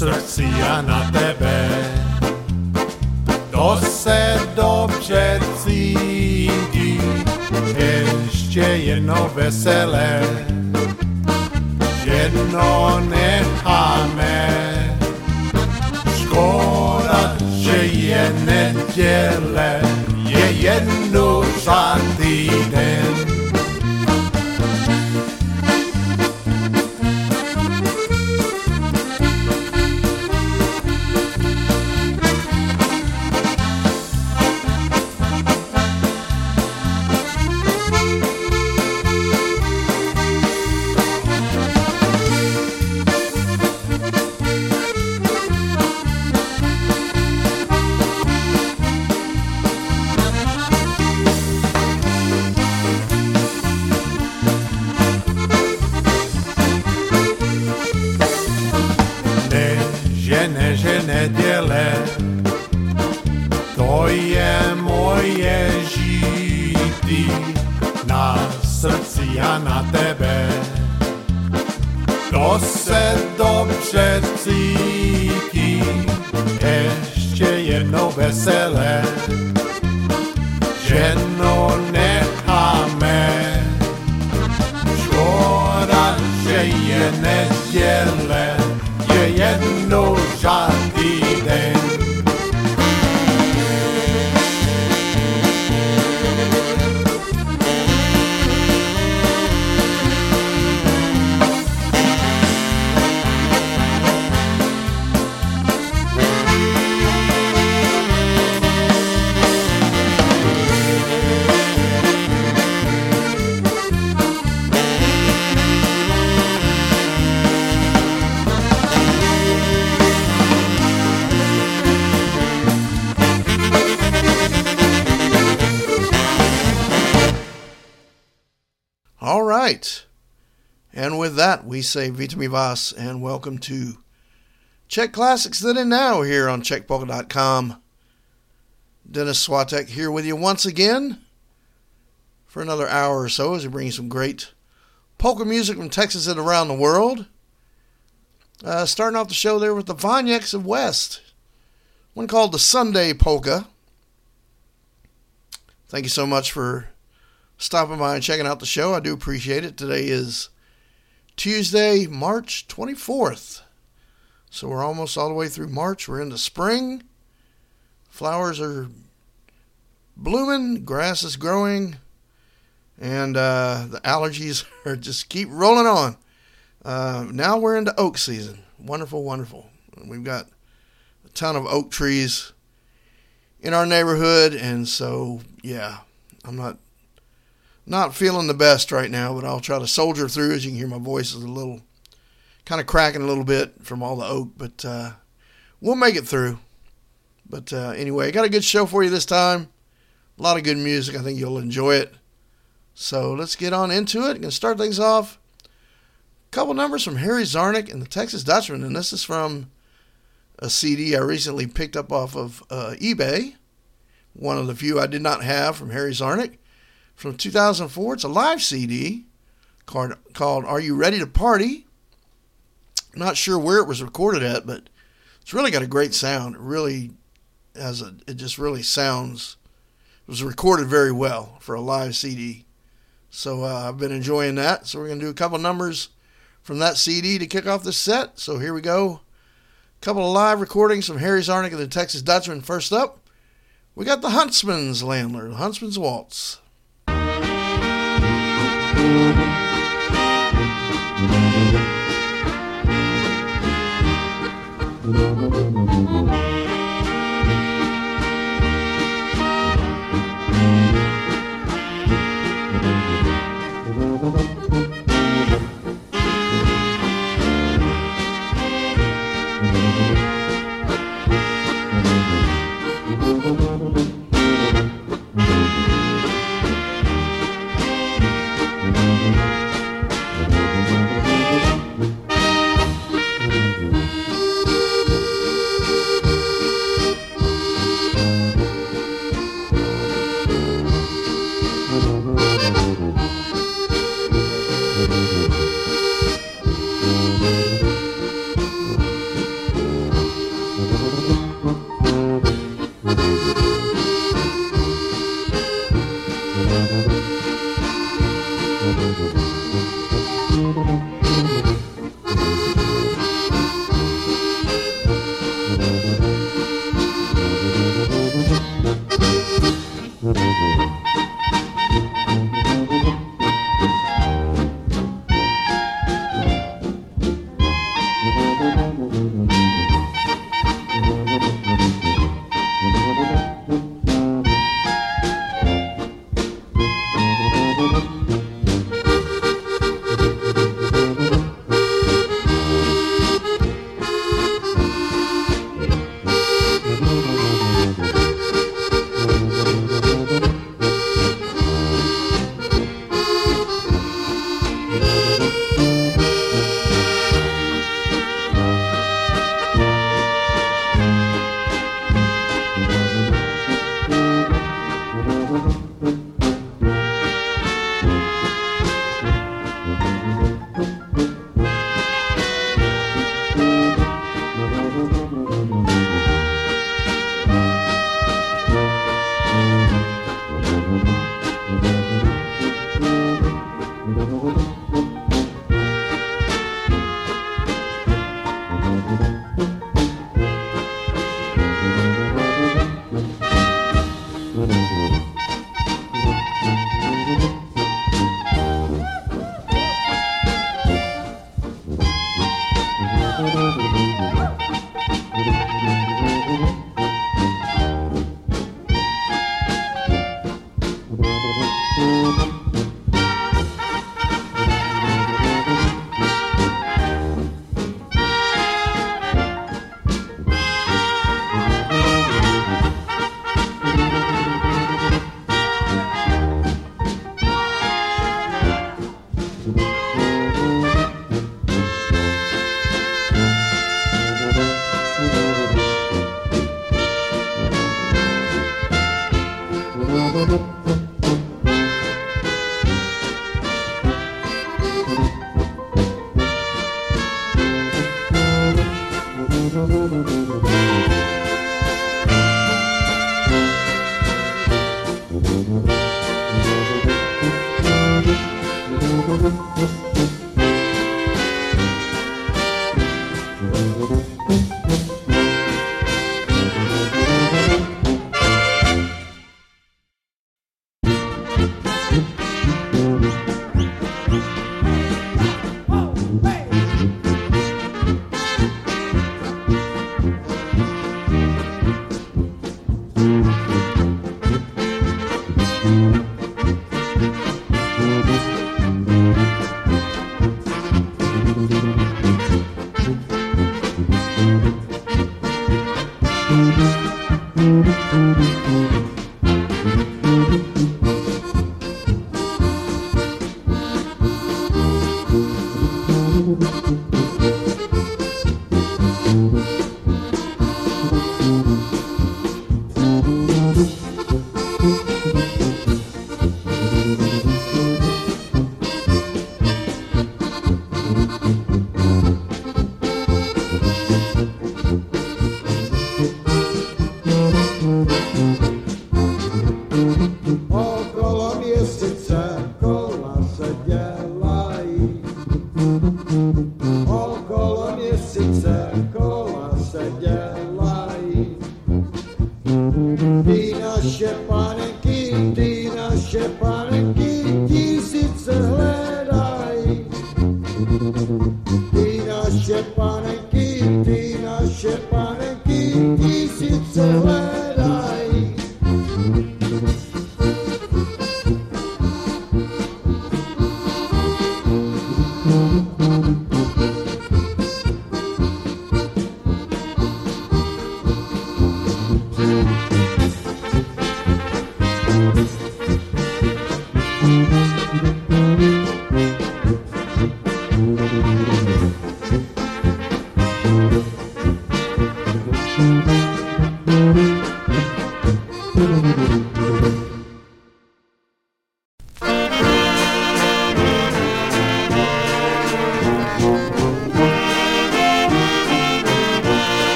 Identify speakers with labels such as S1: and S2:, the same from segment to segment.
S1: srdci a na tebe. To se dobře cítí, ještě jedno veselé, jedno necháme. Škoda, že je neděle, je jednou za týden. Že neděle, to je moje žití na srdci a na tebe. To se dobře cítí, ještě jedno veselé, ženo necháme. Škoda, že je neděle, je jednou za týden.
S2: All right. And with that, we say Vita Mi Vas and welcome to Czech Classics Then and Now here on CzechPolka.com. Dennis Swatek here with you once again for another hour or so as we bring you some great polka music from Texas and around the world. Starting off the show there with the Vonyeks of West, one called the Sunday Polka. Thank you so much for stopping by and checking out the show. I do appreciate it. Today is Tuesday, March 24th. So we're almost all the way through March. We're into spring. Flowers are blooming. Grass is growing. And the allergies are just keep rolling on. Now we're into oak season. Wonderful, wonderful. We've got a ton of oak trees in our neighborhood. And so, yeah, I'm not feeling the best right now, but I'll try to soldier through. As you can hear, my voice is a little kind of cracking a little bit from all the oak, but we'll make it through. But anyway, I got a good show for you this time. A lot of good music. I think you'll enjoy it. So let's get on into it. I'm going to start things off. A couple numbers from Harry Zarnik and the Texas Dutchman, and this is from a CD I recently picked up off of eBay. One of the few I did not have from Harry Zarnik. From 2004, it's a live CD called Are You Ready to Party? I'm not sure where it was recorded at, but it's really got a great sound. It really it just really sounds, it was recorded very well for a live CD. So I've been enjoying that. So we're going to do a couple numbers from that CD to kick off this set. So here we go. A couple of live recordings from Harry Zarnik and the Texas Dutchman. First up, we got the Huntsman's Landler, the Huntsman's Waltz.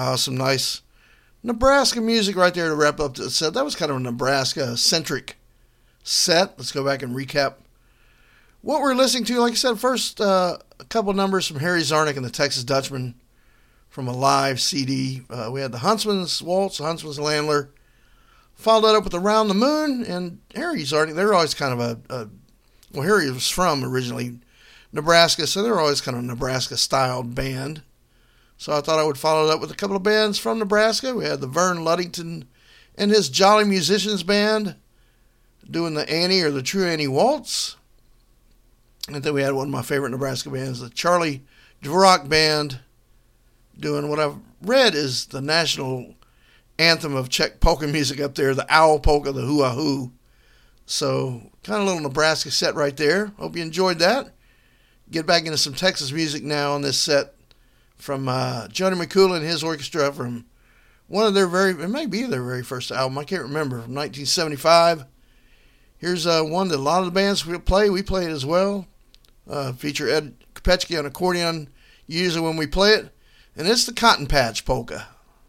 S2: Some nice Nebraska music right there to wrap up the set. That was kind of a Nebraska-centric set. Let's go back and recap what we're listening to. Like I said, first a couple numbers from Harry Zarnik and the Texas Dutchman from a live CD. We had the Huntsman's Waltz, Huntsman's Landler. Followed that up with Around the Moon, and Harry Zarnik. They're always kind of well, Harry was from originally Nebraska, so they're always kind of a Nebraska-styled band. So I thought I would follow it up with a couple of bands from Nebraska. We had the Vern Luddington and his Jolly Musicians Band doing the Annie or the True Annie Waltz. And then we had one of my favorite Nebraska bands, the Charlie Dvorak Band, doing what I've read is the national anthem of Czech polka music up there, the Owl Polka, the Hoo-Ah-Hoo. So kind of a little Nebraska set right there. Hope you enjoyed that. Get back into some Texas music now on this set from Johnny McCool and his orchestra from one of their it may be their very first album, I can't remember, from 1975. Here's one that a lot of the bands we play it as well. Feature Ed Kopechki on accordion usually when we play it, and it's the Cotton Patch Polka.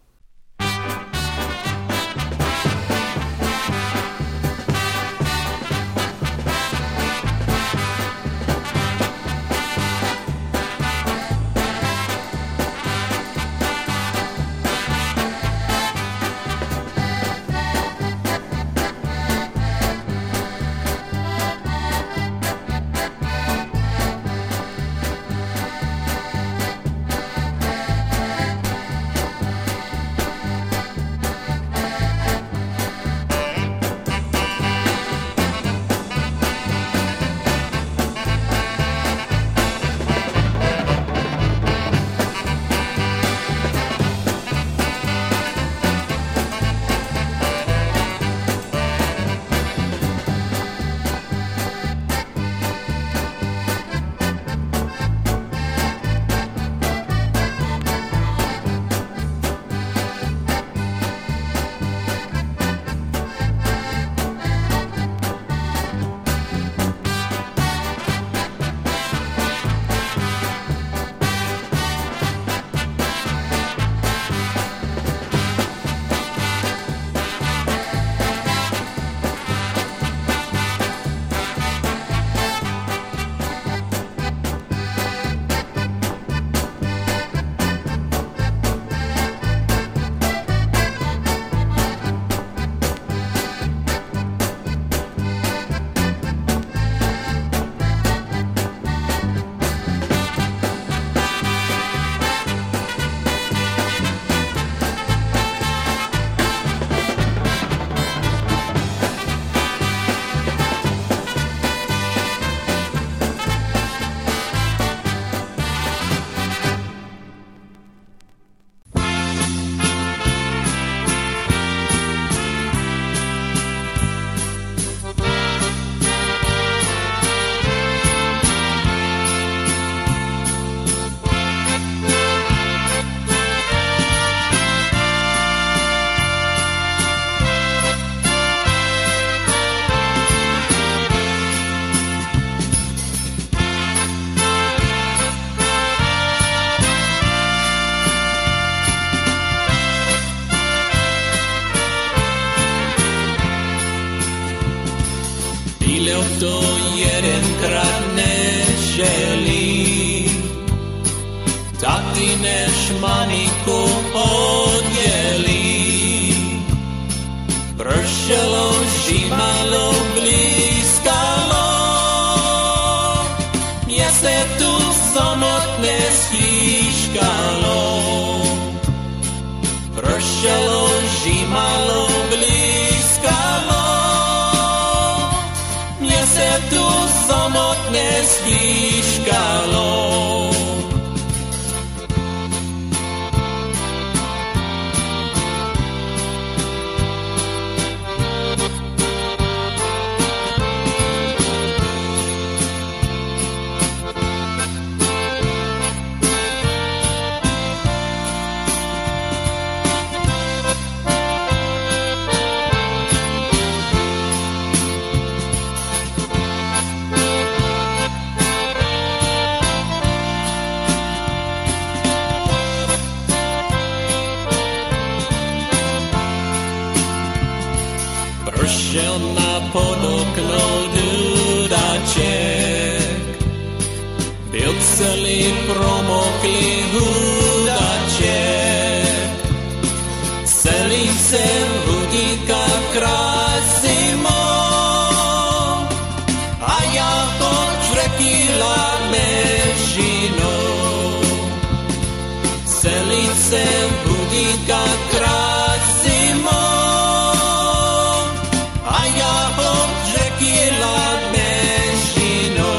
S3: to jedenkrát neželí. Taky než maniku oddělí. Pršelo, žímalo, blízkalo. Mně se tu samotné stížkalo. Pršelo, žímalo, blízkalo. Mně se tu samotné stížkalo. Ushona podokno dudacek Bilkseli promokli hudacek Selice hudika krasimo A ja počrekila mežino Selice hudika krasimo A ja počrekila mežino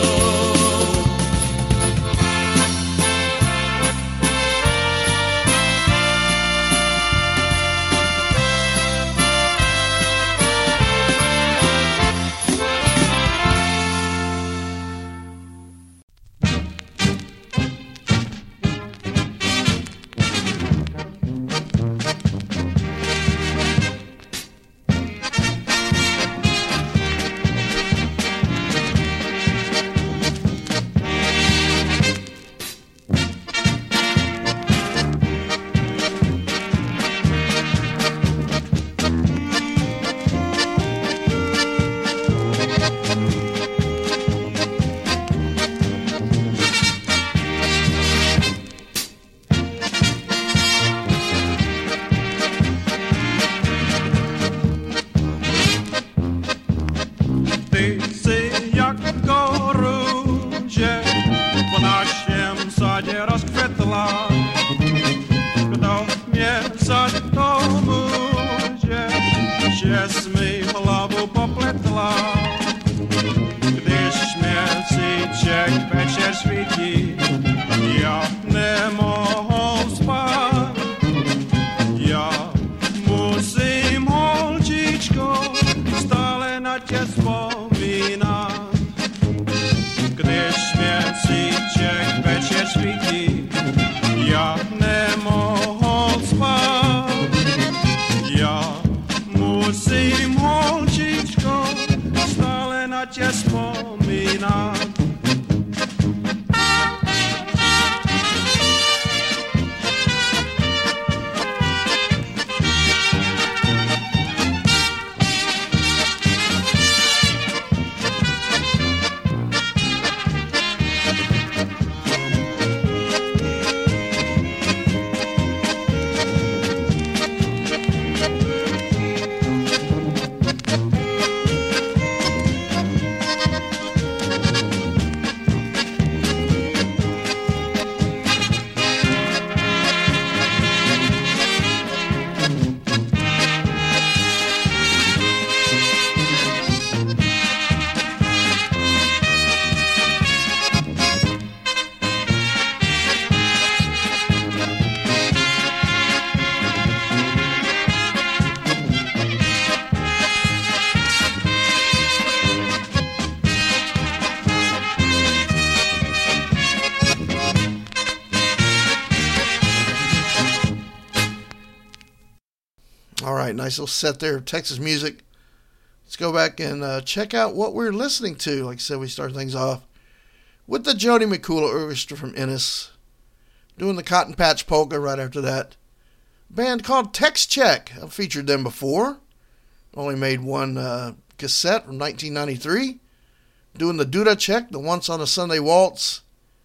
S2: Nice little set there of Texas music. Let's go back and check out what we're listening to. Like I said, we start things off with the Jody McCullough Orchestra from Ennis, doing the Cotton Patch Polka right after that. A band called Tex Check. I've featured them before. Only made one cassette from 1993. Doing the Dudacek, the Once on a Sunday Waltz.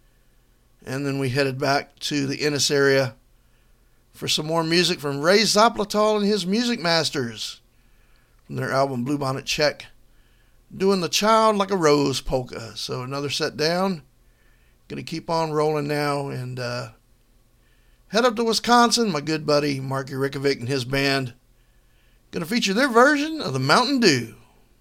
S2: And then we headed back to the Ennis area for some more music from Ray Zaplatal and his Music Masters from their album Bluebonnet Check, doing the Child Like a Rose polka. So another set down. Going to keep on rolling now and head up to Wisconsin. My good buddy Marky Rickovic and his band going to feature their version of the Mountain Dew.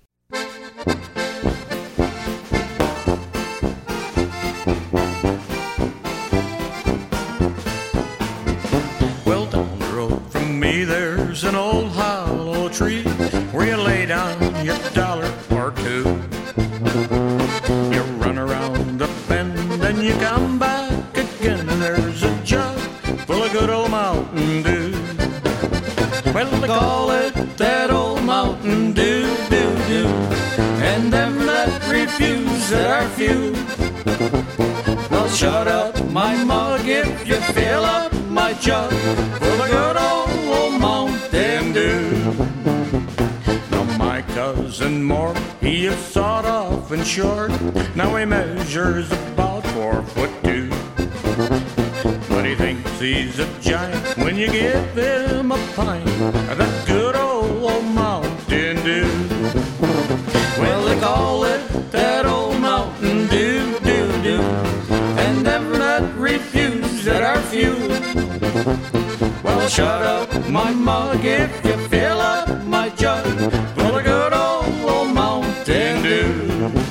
S4: There's an old hollow tree where you lay down your dollar or two. You run around the bend and you come back again. There's a jug full of good old Mountain Dew. Well, they call it that old Mountain Dew, and them that refuse are few. Well, shut up my mug if you fill up my jug full of good old Mountain Dew. Now my miles and more. He is sawed off and short. Now he measures about 4'2". But he thinks he's a giant when you give him a pint of that good old Mountain Dew. Well, they call it that old Mountain Dew, and never let refuse that are few. Well, shut up my mug if you fill up my jug full of good old Mountain Dew.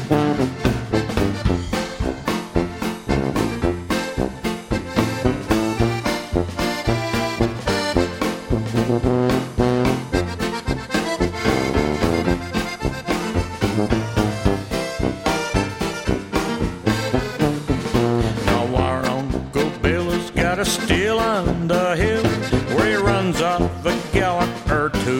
S4: Now our Uncle Bill has got a still on the hill where he runs off a gallon or two.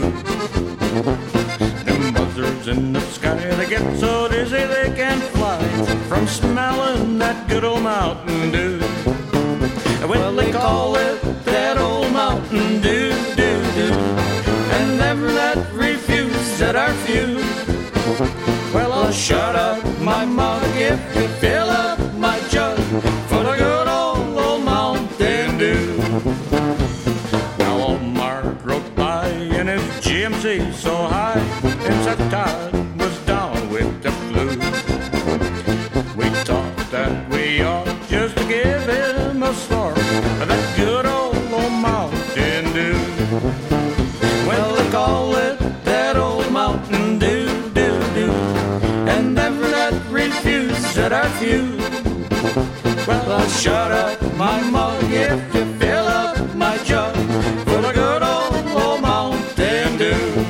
S4: Them buzzards in the sky, they get so dizzy they can't fly from smelling that good old Mountain Dew. Well, they call it that old Mountain Dew, and never let refuse that are few. Well, I'll shut up my mug if you fill up my jug full of good old Mountain Dew. Now old Mark rode by in his GMC so high, and said Todd was down with the flu. We thought that we ought just to give him a snort of that good old Mountain Dew. Well, they call it that old Mountain Dew, and never let refuse that are few. Well, I'll shut up my mug if you fill up my jug full of good old Mountain Dew.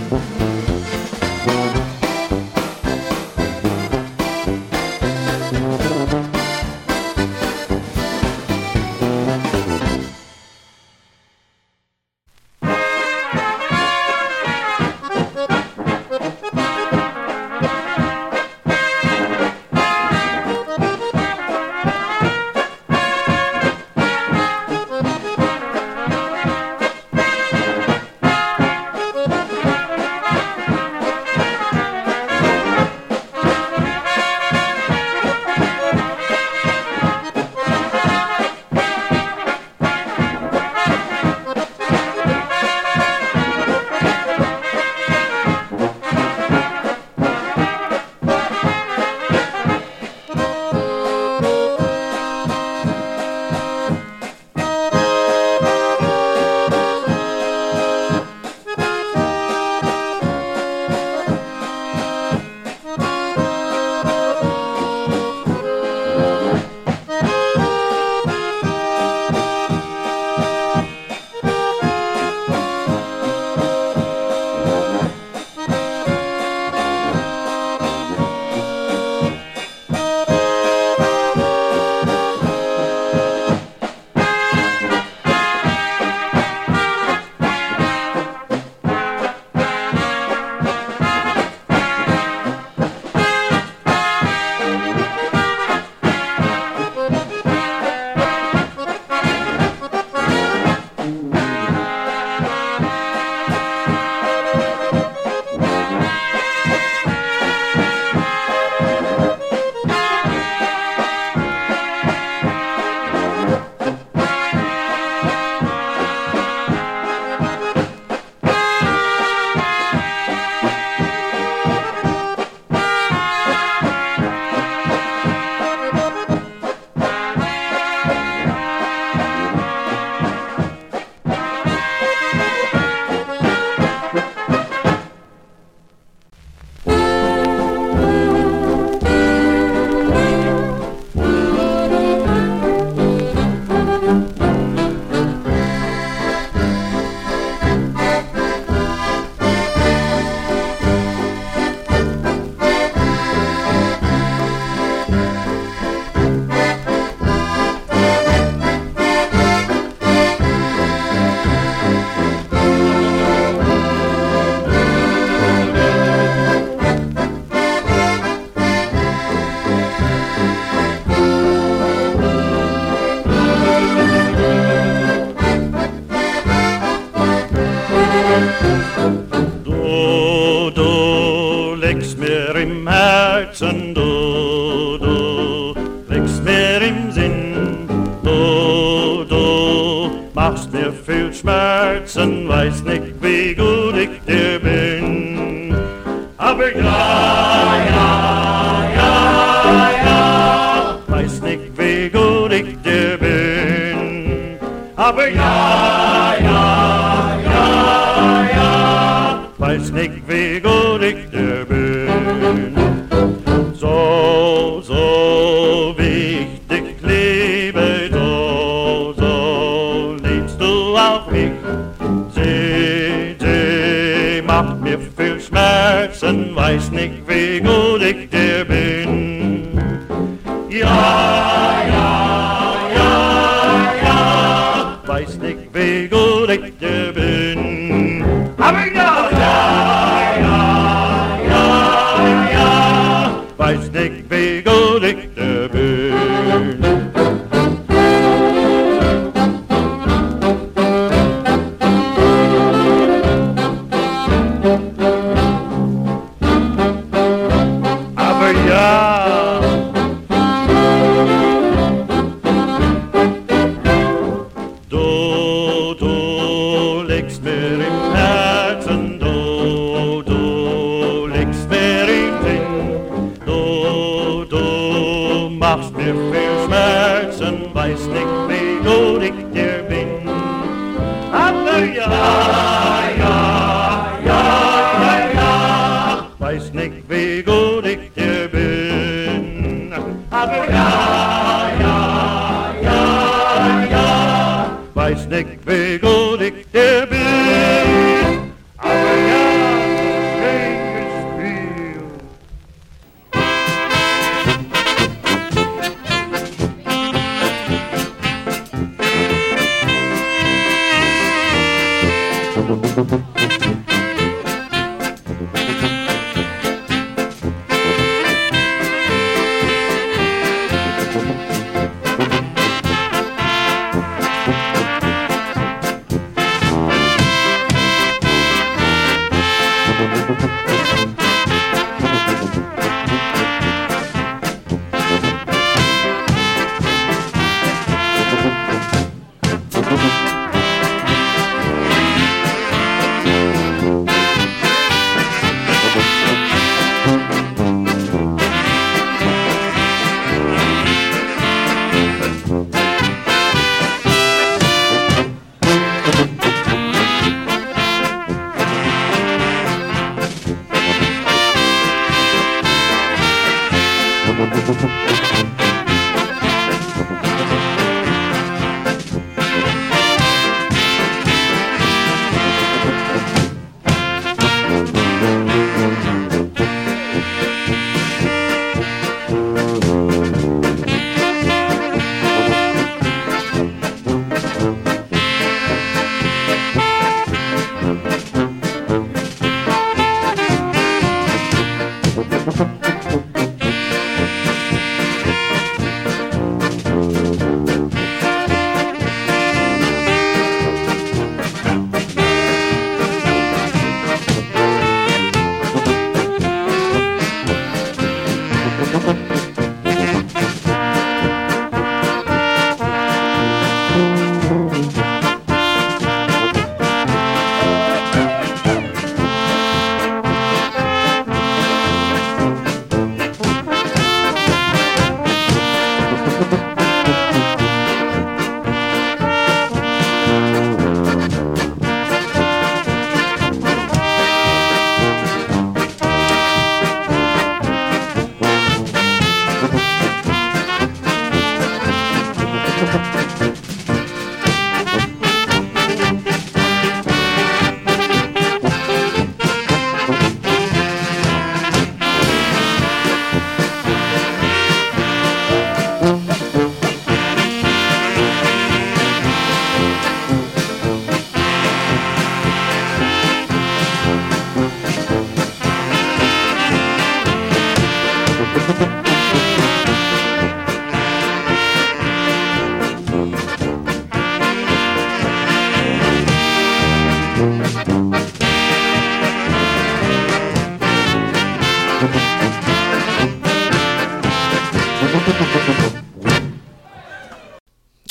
S4: Herzen, du legst mir im Sinn, du machst mir viel Schmerzen, weiß nicht, wie gut ich dir bin. Aber ja, weiß nicht, wie gut ich dir bin. Aber ja, weiß nicht, wie gut ich dir bin. So wie ich dich liebe, so liebst du auch mich. Sie macht mir viel Schmerzen, weiß nicht, wie gut ich dir bin. Ja, weiß nicht, wie gut ich dir bin. Aber ja, weiß nicht, wie gut ich dir bin. Aber ja, du legst mir im Herzen, du legst mir im Sinn, du machst mir viel Schmerzen, weiß nicht, wie gut ich dir bin. Aber ja, weiß nicht, wie gut ich dir bin. Aber ja, weiß nicht, wie gut ich dir bin. Aber ja, schönes Spiel.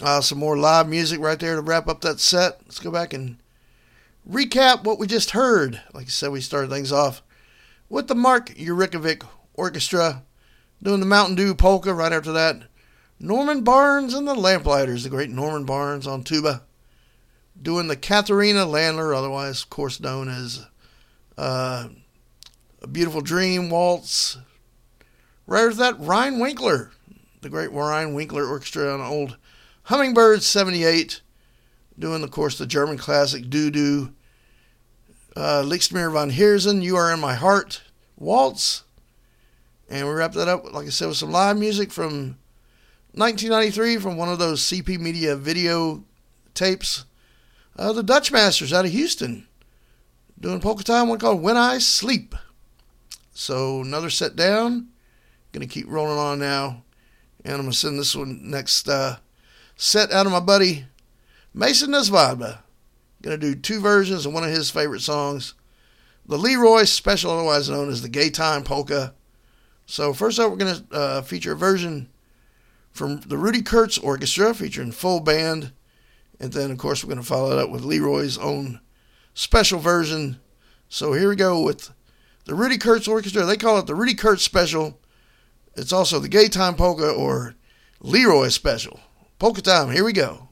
S2: Some more live music right there to wrap up that set. Let's go back and recap what we just heard. Like I said, we started things off with the Mark Yurikovic Orchestra doing the Mountain Dew Polka. Right after that, Norman Barnes and the Lamplighters, the great Norman Barnes on tuba, doing the Katharina Landler, otherwise, of course, known as A Beautiful Dream Waltz. Right after that, Ryan Winkler, the great Ryan Winkler Orchestra on old Hummingbird 78, doing, of course, the German classic Doo-Doo. Lichtmir von Heersen, You Are in My Heart Waltz. And we wrapped that up, like I said, with some live music from 1993 from one of those CP Media video tapes. The Dutch Masters out of Houston doing polka time, one called When I Sleep. So another set down. Going to keep rolling on now. And I'm going to send this one next set out of my buddy Mason Nesvadba. Going to do two versions of one of his favorite songs. The Leroy Special, otherwise known as the Gay Time Polka. So first up, we're going to feature a version from the Rudy Kurtz Orchestra featuring full band. And then, of course, we're going to follow it up with Leroy's own special version. So here we go with the Rudy Kurtz Orchestra. They call it the Rudy Kurtz Special. It's also the Gay Time Polka or Leroy Special. Polka time, here we go.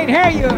S5: can't hear you.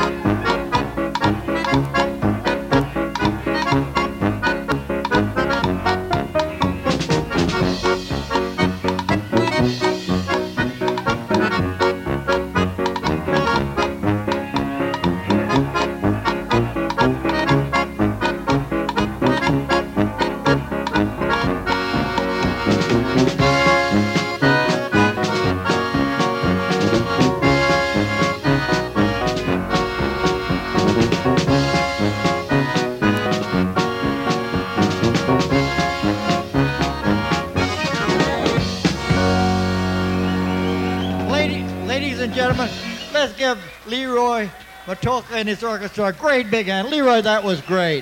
S6: Ladies and gentlemen, let's give Leroy Matocha and his orchestra a great big hand. Leroy, that was great.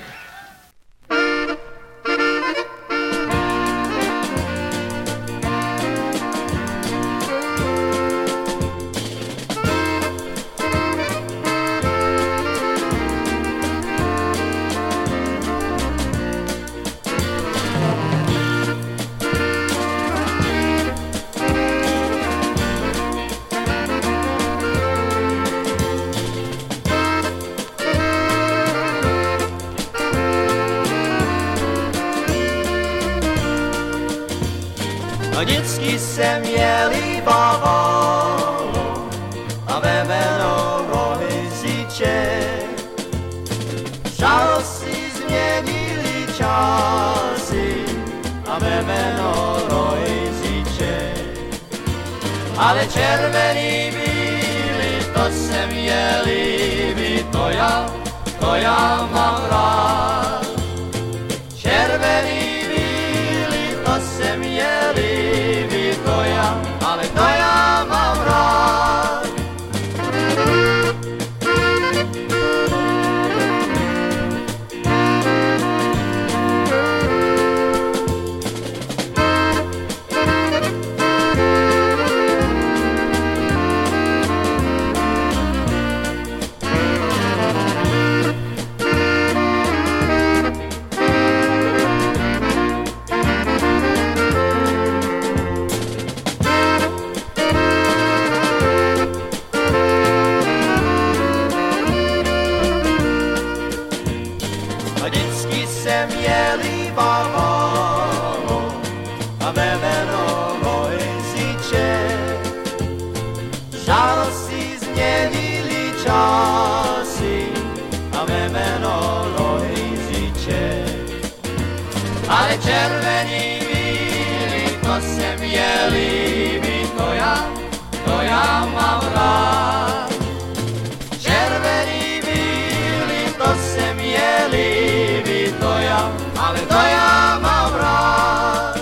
S3: A dětský jsem jel i bavou a ve velorohy ziče. Žalosti změnili časy a ve velorohy ziče. Ale červený bílý, to jsem je líbí, to já mám rád. Červený bílý, to jsem je líbí, ale to já mám rád. Vždycky jsem jel i bavou a ve velorohy ziče. Žalosti změnili časy a ve velorohy ziče. Ale červený bílý, to jsem je líbí, to já mám rád. Červený bílý, to jsem je líbí, ale to já mám rád.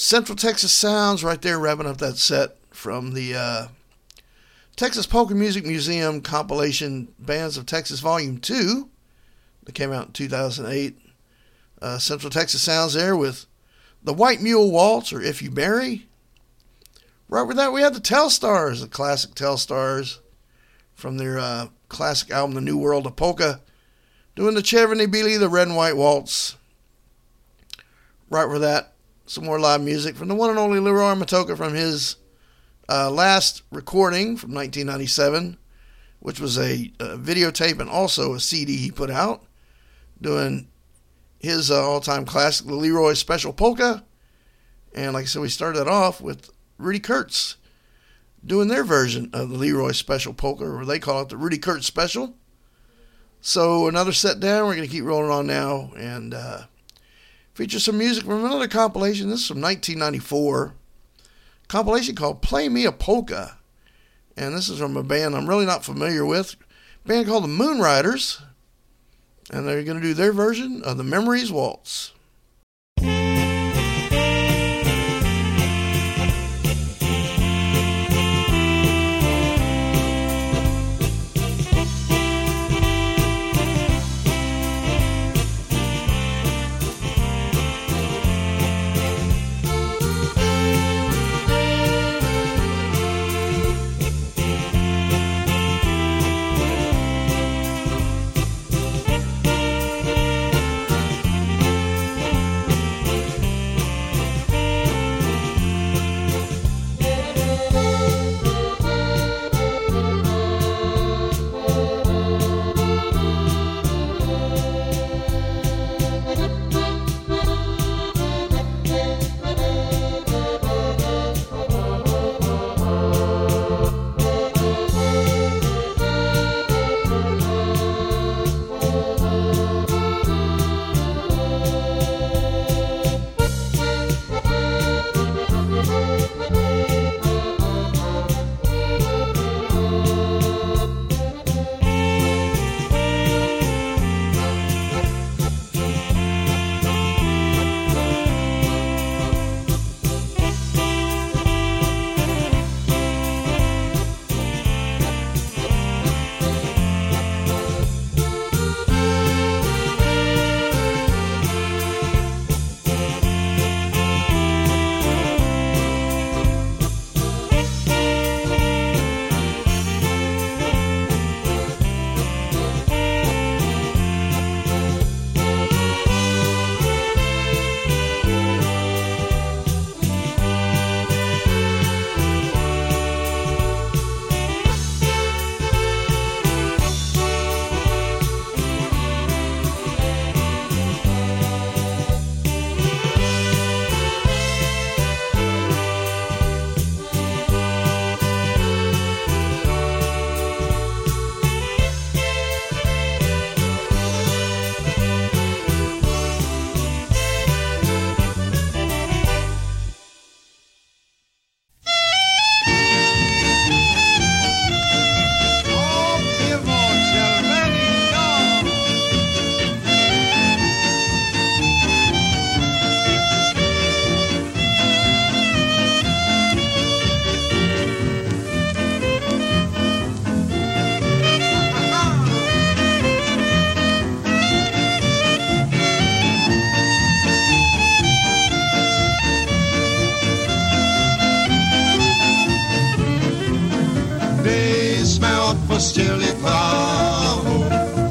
S2: Central Texas Sounds right there, wrapping up that set from the Texas Polka Music Museum compilation Bands of Texas Volume 2 that came out in 2008. Central Texas Sounds there with the White Mule Waltz, or If You Marry. Right with that, we had the Telstars, the classic Telstars from their classic album, The New World of Polka, doing the Cherveny Bili, the Red and White Waltz. Right with that, some more live music from the one and only Leroy Matocha from his last recording from 1997, which was a videotape and also a CD he put out, doing his all-time classic, the Leroy Special Polka. And like I said, we started that off with Rudy Kurtz doing their version of the Leroy Special Polka, or they call it the Rudy Kurtz Special. So another set down, we're going to keep rolling on now and feature some music from another compilation. This is from 1994. Compilation called Play Me a Polka. And this is from a band I'm really not familiar with. A band called the Moonriders. And they're going to do their version of the Memories Waltz.
S5: Kościele prawo,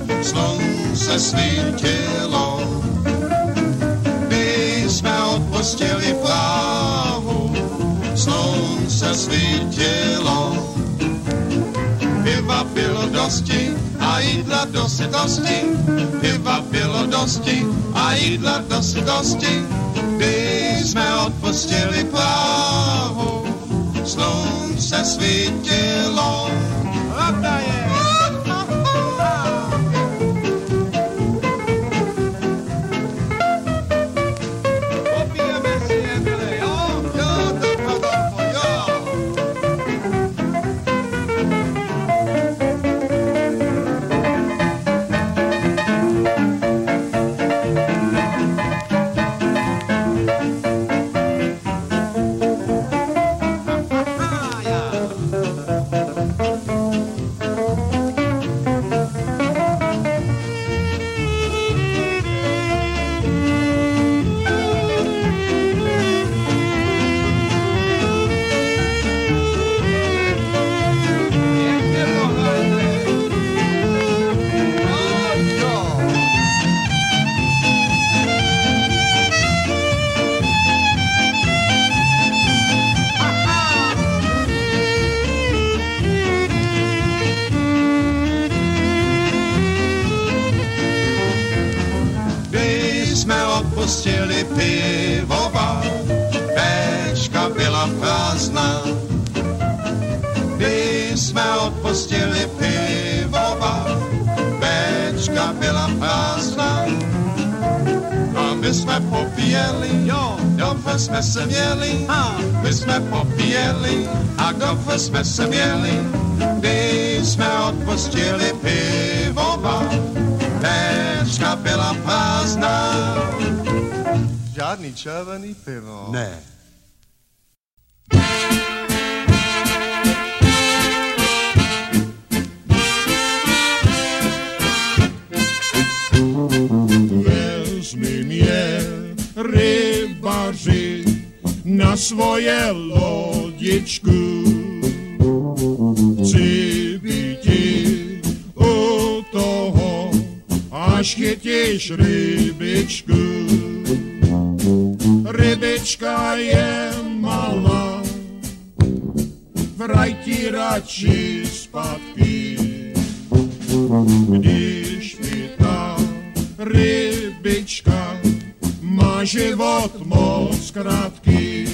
S5: slunce svítilo. My jsme od posteli právu, slunce svítilo. Piva bylo dosti a jídla dosti, piva bylo dosti a jídla dosti. My jsme od posteli právu, slunce svítilo. Pravda je. Popijeme si je, milé, jo? Jo, tak Rodolfo, jo. odpustili pivovar, péčka byla prázdná. Když jsme odpustili pivovar, péčka byla prázdná. A my jsme popíjeli, dobře jsme se měli. My jsme popíjeli a dobře jsme se měli. Když jsme odpustili pivovar, péčka byla prázdná.
S7: Žádný červený pivo.
S5: Ne.
S1: Vezmi mě, rybaři, na svoje lodičku. Chci býti u toho, až chytíš rybičku. Rybička je malá, vraj ti radši zpátky. Když ti ta rybička má život moc krátký.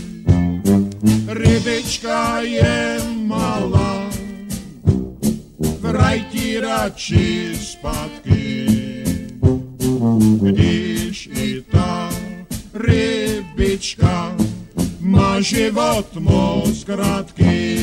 S1: Rybička je malá, vraj ti radši zpátky. Když i ta rybička má život moc krátký.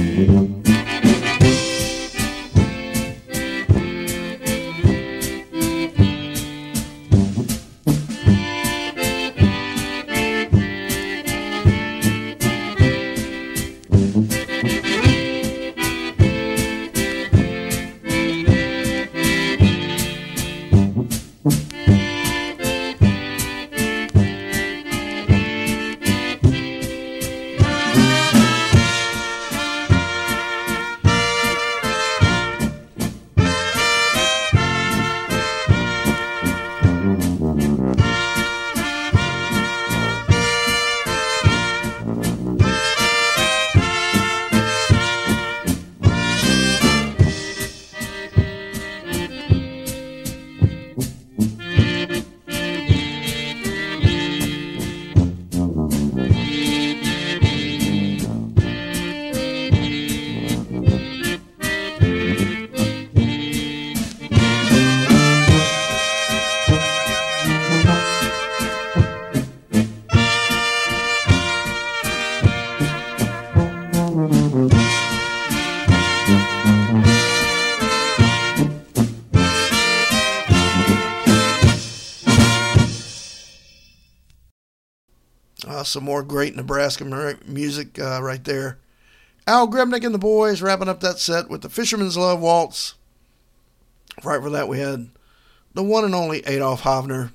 S2: Some more great Nebraska music right there. Al Grebnick and the boys wrapping up that set with the Fisherman's Love Waltz. Right for that, we had the one and only Adolf Hovner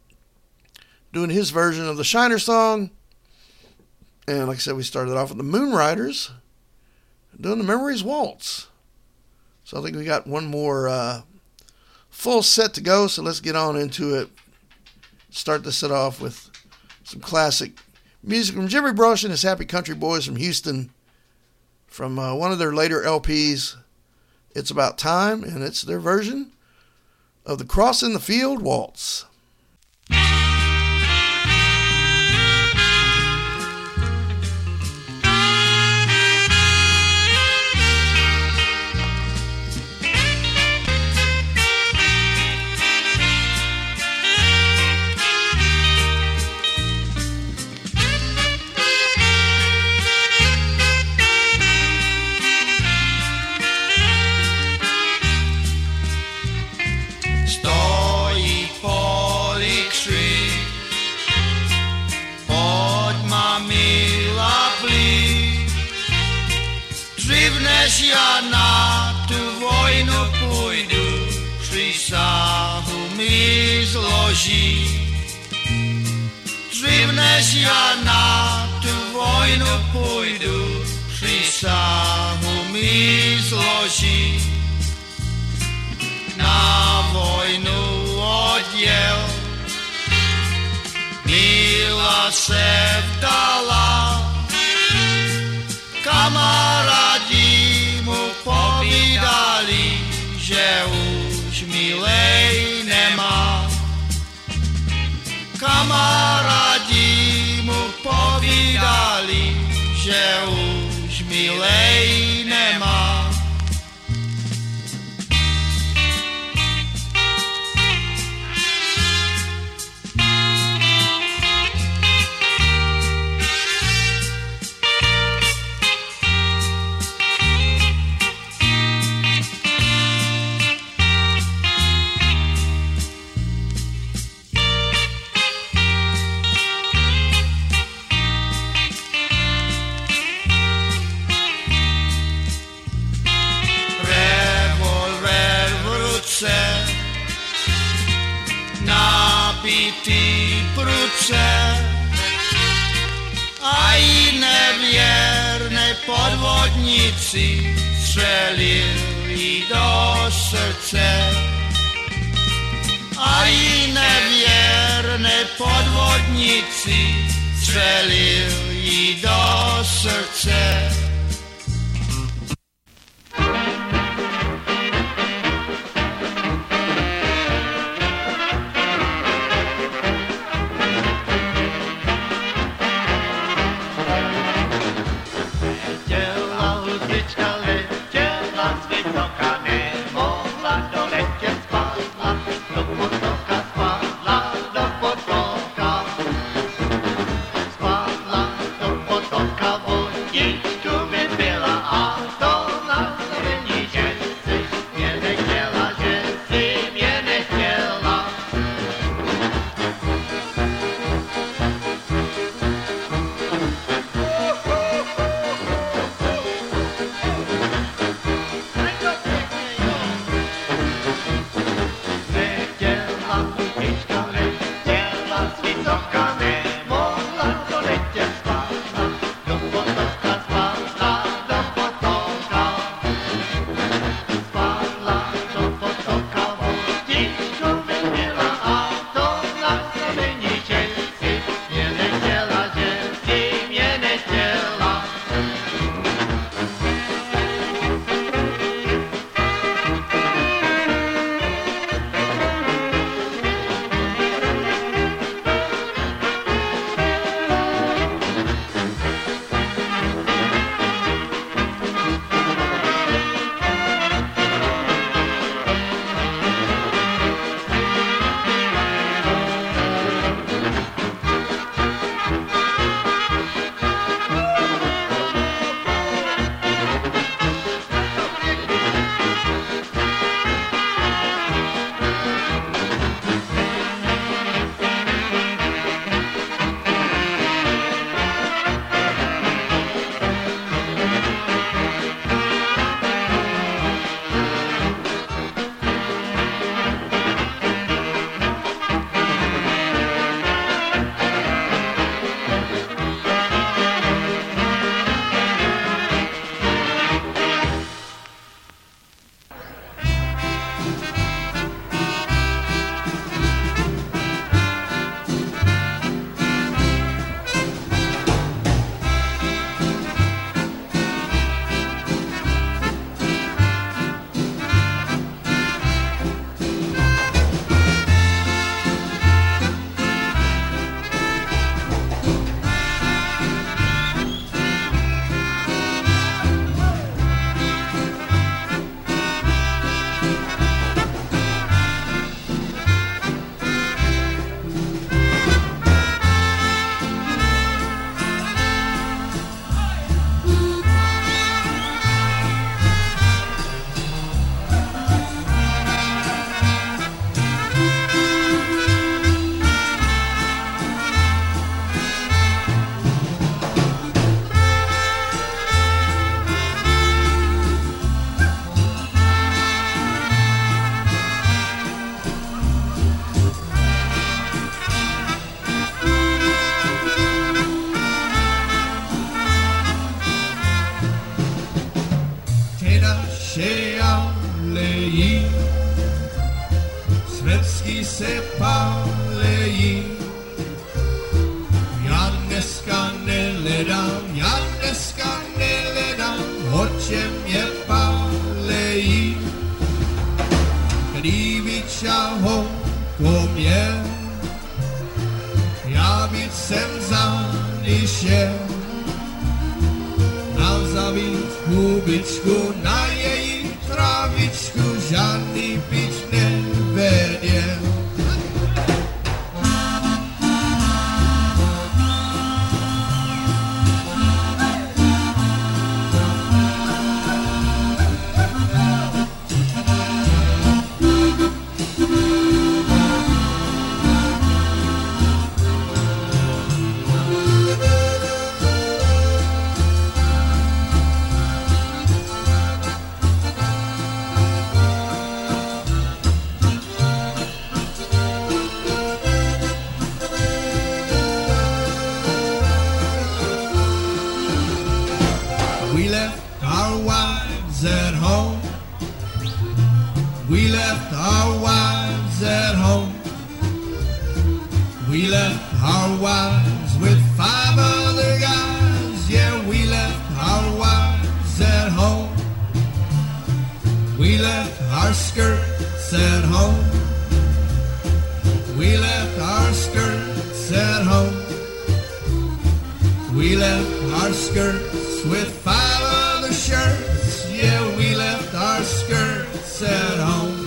S2: doing his version of the Shiner song. And like I said, we started off with the Moonriders doing the Memories Waltz. So I think we got one more full set to go, so let's get on into it. Start the set off with some classic music from Jimmy Brush and his Happy Country Boys from Houston, from one of their later LPs. It's About Time, and it's their version of the Cross in the Field Waltz.
S3: Než já na tu vojnu půjdu, přísahu mi zloží. Dřív než já na tu vojnu půjdu, přísahu mi zloží. Na vojnu odjel, Mila se vdala, kamarádi mu povídali, že už milej nemá.
S8: się už milej nemá. Nabitý pruce a i nevěrné podvodníci střelil jí do srdce. A i nevěrné podvodníci střelil jí do srdce.
S9: Svetský se pálejí. Já dneska neledám, o čem je pálejí. Klíviča ho mě, já víc jsem za, když je mít hubičku, na její trávičku žádný pič nevěděl. We left our wives at home. We left our wives at home. We left our wives with 5 other guys. Yeah, we left our wives at home. We left our skirts at home. We left our skirts at home. We left our skirts with 5 other shirts. Yeah, we left our skirts at home.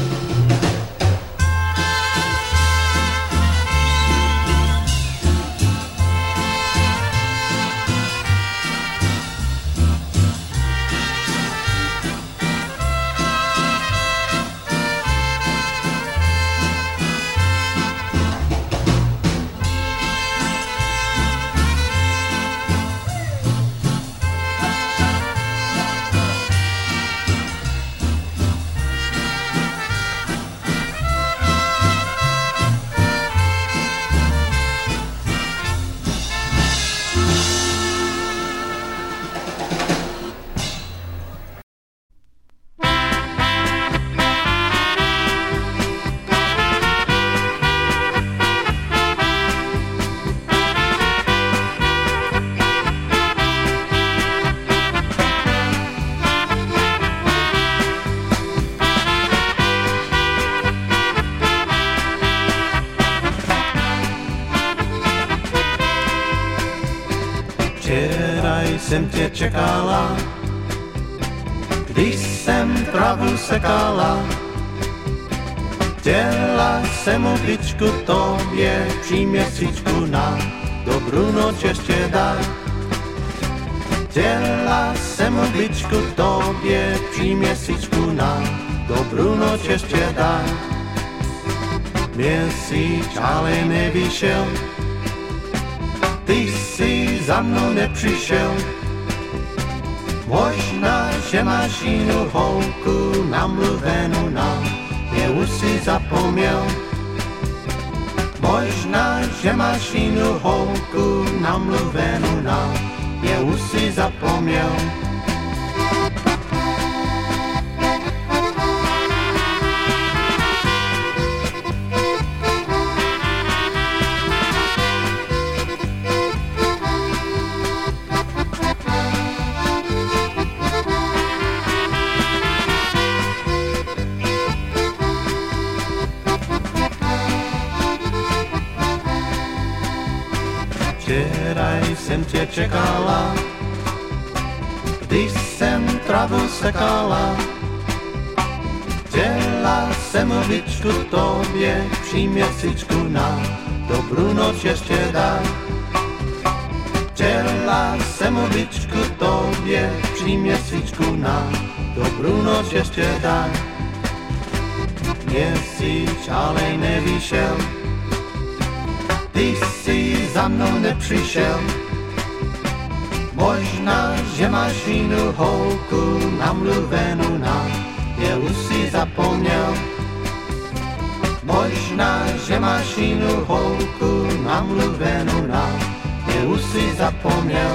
S10: Včeraj jsem tě čekala, když jsem travu sekala. Chtěla jsem obličku tobě při měsíčku na dobrou noc ještě dát. Chtěla jsem obličku tobě při měsíčku na dobrou noc ještě dát. Měsíc ale nevyšel, ty jsi za mnou nepřišel. Možná, že máš jinou holku namluvenou na mě už si zapomněl. Možná, že máš jinou holku namluvenou na mě už si zapomněl. Včeraj jsem tě čekala, když jsem travu sekala. Chtěla jsem obličku tobě při měsíčku na dobrou noc ještě dát. Chtěla jsem obličku tobě při měsíčku na dobrou noc ještě dát. Měsíc ale nevyšel, ty jsi za mnou nepřišel. Možná, že máš jinou holku namluvenou na mě už si zapomněl. Možná, že máš jinou holku namluvenou na mě už si zapomněl.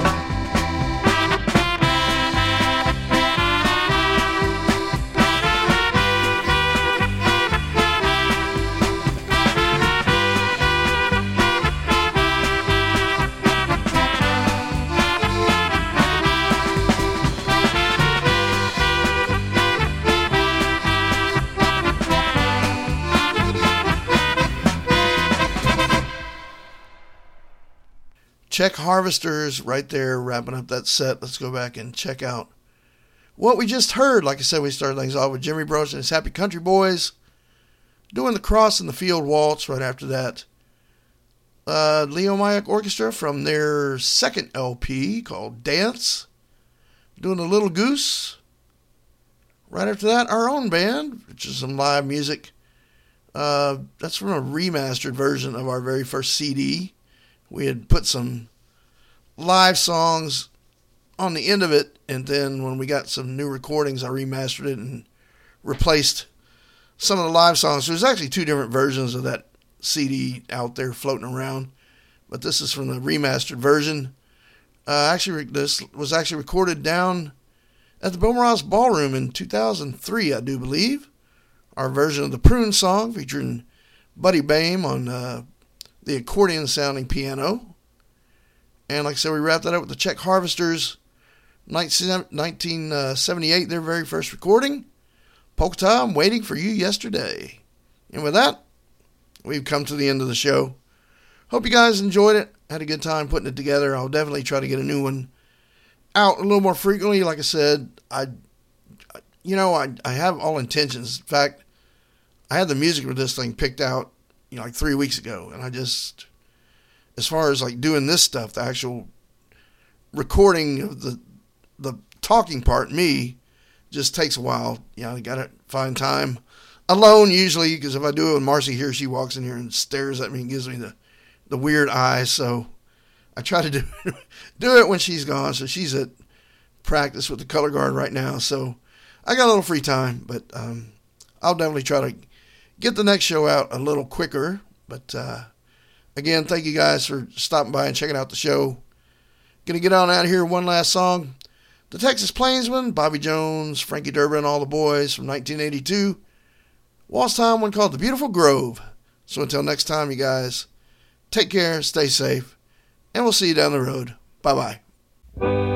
S2: Czech Harvesters right there wrapping up that set. Let's go back and check out what we just heard. Like I said, we started things off with Jimmy Broach and his Happy Country Boys doing the Cross in the Field Waltz. Right after that, Leo Mayak Orchestra from their second LP called Dance, doing a Little Goose. Right after that, our own band, which is some live music. That's from a remastered version of our very first CD. We had put some live songs on the end of it, and then when we got some new recordings, I remastered it and replaced some of the live songs. There's actually two different versions of that CD out there floating around, but this is from the remastered version. This was actually recorded down at the Beaumaris Ballroom in 2003, I do believe. Our version of the Prune Song featuring Buddy Bame on the accordion-sounding piano. And like I said, we wrapped that up with the Czech Harvesters, 1978, their very first recording. Polka, I'm Waiting for You Yesterday. And with that, we've come to the end of the show. Hope you guys enjoyed it. Had a good time putting it together. I'll definitely try to get a new one out a little more frequently. Like I said, I have all intentions. In fact, I had the music for this thing picked out, like 3 weeks ago. And I just, as far as like doing this stuff, the actual recording of the talking part, me, just takes a while. I got to find time alone usually, because if I do it with Marcy here, she walks in here and stares at me and gives me the weird eyes. So I try to do it when she's gone. So she's at practice with the color guard right now. So I got a little free time, but I'll definitely try to get the next show out a little quicker. But again, thank you guys for stopping by and checking out the show. Gonna get on out of here. One last song. The Texas Plainsmen, Bobby Jones, Frankie Durbin, all the boys from 1982. Waltz time, one called The Beautiful Grove. So until next time, you guys, take care, stay safe, and we'll see you down the road. Bye-bye.